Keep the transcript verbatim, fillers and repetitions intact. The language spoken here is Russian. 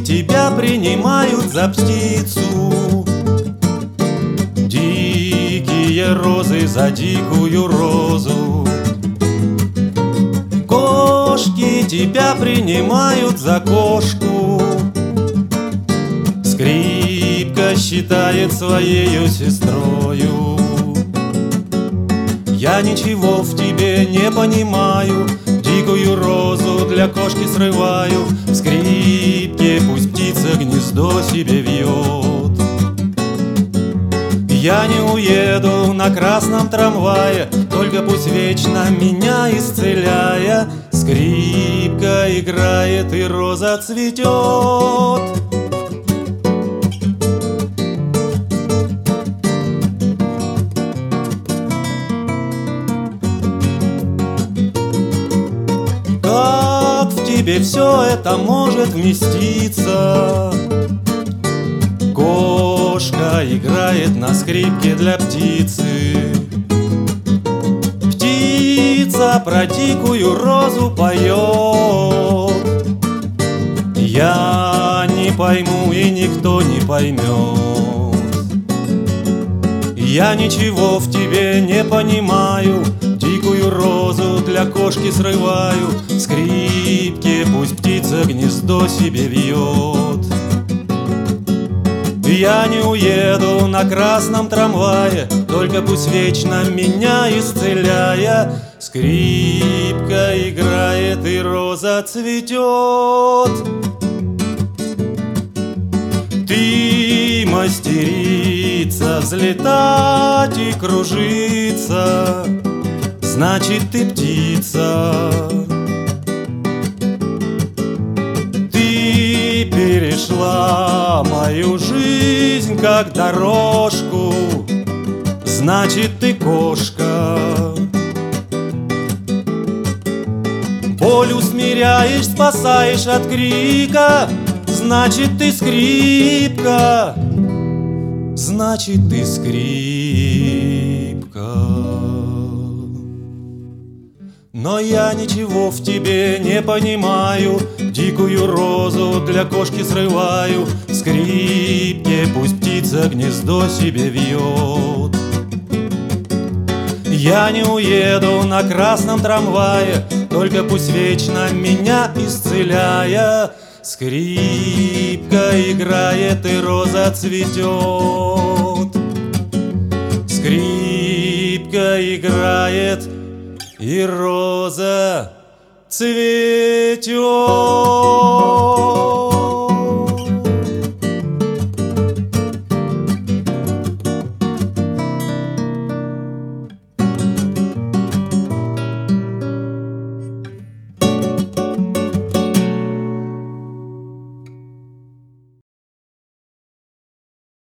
тебя принимают за птицу. Дикие розы за дикую розу. Кошки тебя принимают за кошку. Скрипка считает своею сестрою. Я ничего в тебе не понимаю, дикую розу для кошки срываю. В скрипке пусть птица гнездо себе вьет. Я не уеду на красном трамвае, только пусть вечно меня исцеляя, скрипка играет и роза цветет. Как в тебе все это может вместиться? Кошка играет на скрипке для птицы. Птица про дикую розу поет. Я не пойму, и никто не поймет. Я ничего в тебе не понимаю, дикую розу для кошки срываю. В скрипке пусть птица гнездо себе вьет. Я не уеду на красном трамвае, только пусть вечно меня исцеляя, скрипка играет и роза цветет. Ты мастерица взлетать и кружиться, значит, ты птица. Ты перешла мою жизнь как дорожку, значит, ты кошка. Боль усмиряешь, спасаешь от крика, значит, ты скрипка. Значит, ты скрипка. Но я ничего в тебе не понимаю, дикую розу для кошки срываю. В скрипке пусть птица гнездо себе вьет. Я не уеду на красном трамвае, только пусть вечно меня исцеляя, скрипка играет и роза цветет. Скрипка играет и роза цветет.